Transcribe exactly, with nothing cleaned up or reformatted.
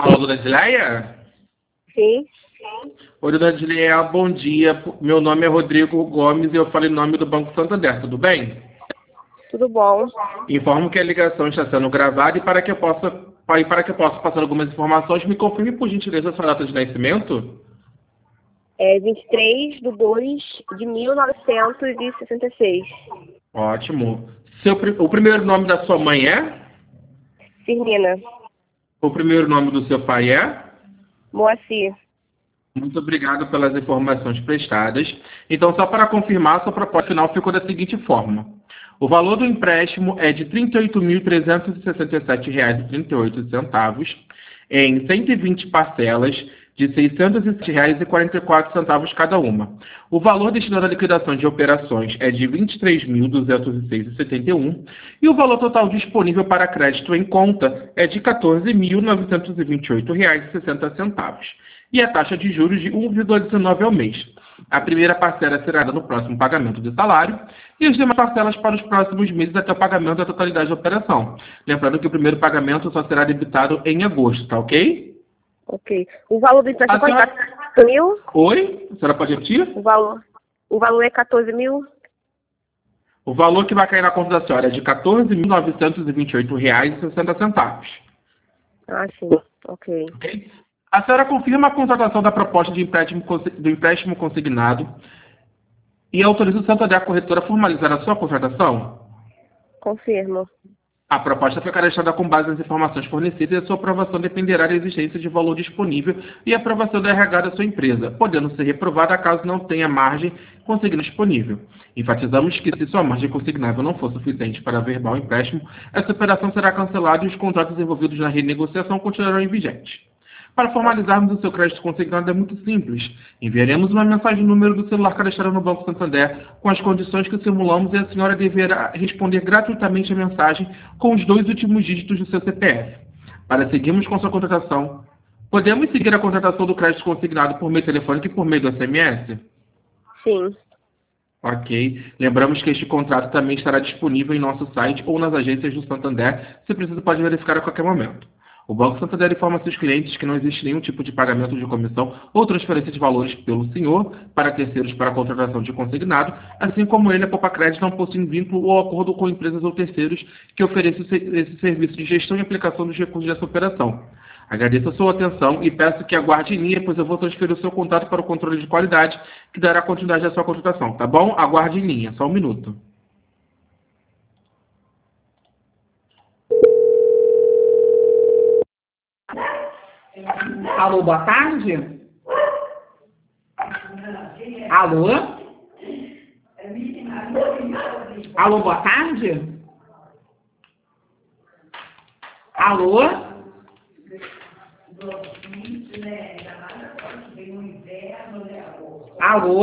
Alô, dona Edileia? Sim. Oi, dona Edileia, bom dia. Meu nome é Rodrigo Gomes e eu falo em nome do Banco Santander, tudo bem? Tudo bom? Informo que a ligação está sendo gravada e para que eu possa, e para que eu possa passar algumas informações, me confirme por gentileza a sua data de nascimento. É vinte e três de dois de mil novecentos e sessenta e seis. Ótimo. Seu, pri- o primeiro nome da sua mãe é? Firmina. O primeiro nome do seu pai é? Moacir. Muito obrigado pelas informações prestadas. Então, só para confirmar, sua proposta final ficou da seguinte forma. O valor do empréstimo é de trinta e oito mil trezentos e sessenta e sete reais e trinta e oito centavos em cento e vinte parcelas de seiscentos e sete reais e quarenta e quatro centavos cada uma. O valor destinado à liquidação de operações é de vinte e três mil duzentos e seis reais e setenta e um e o valor total disponível para crédito em conta é de quatorze mil novecentos e vinte e oito reais e sessenta centavos e a taxa de juros de um vírgula dezenove ao mês. A primeira parcela será no próximo pagamento de salário e as demais parcelas para os próximos meses até o pagamento da totalidade da operação. Lembrando que o primeiro pagamento só será debitado em agosto, tá ok? Ok. O valor do empréstimo A é senhora... quatorze mil? Oi? A senhora pode repetir? O valor, o valor é quatorze mil? O valor que vai cair na conta da senhora é de quatorze mil novecentos e vinte e oito reais e sessenta centavos. Ah, sim. Ok. Ok? A senhora confirma a contratação da proposta de empréstimo, consi- do empréstimo consignado e autoriza o Santander a corretora a formalizar a sua contratação? Confirmo. A proposta foi cadastrada com base nas informações fornecidas e a sua aprovação dependerá da existência de valor disponível e aprovação da R H da sua empresa, podendo ser reprovada caso não tenha margem consignável disponível. Enfatizamos que se sua margem consignável não for suficiente para averbar o empréstimo, essa operação será cancelada e os contratos envolvidos na renegociação continuarão em vigentes. Para formalizarmos o seu crédito consignado é muito simples. Enviaremos uma mensagem no número do celular cadastrado no Banco Santander com as condições que simulamos e a senhora deverá responder gratuitamente a mensagem com os dois últimos dígitos do seu C P F. Para seguirmos com sua contratação, podemos seguir a contratação do crédito consignado por meio telefônico e por meio do S M S? Sim. Ok. Lembramos que este contrato também estará disponível em nosso site ou nas agências do Santander. Se precisa, pode verificar a qualquer momento. O Banco Santander informa seus clientes que não existe nenhum tipo de pagamento de comissão ou transferência de valores pelo senhor para terceiros para a contratação de consignado, assim como ele, a Poupa Crédito, não possui vínculo ou acordo com empresas ou terceiros que ofereçam esse serviço de gestão e aplicação dos recursos dessa operação. Agradeço a sua atenção e peço que aguarde em linha, pois eu vou transferir o seu contato para o controle de qualidade, que dará continuidade à sua contratação, tá bom? Aguarde em linha, só um minuto. Alô, boa tarde? Alô? Alô, boa tarde? Alô? Alô?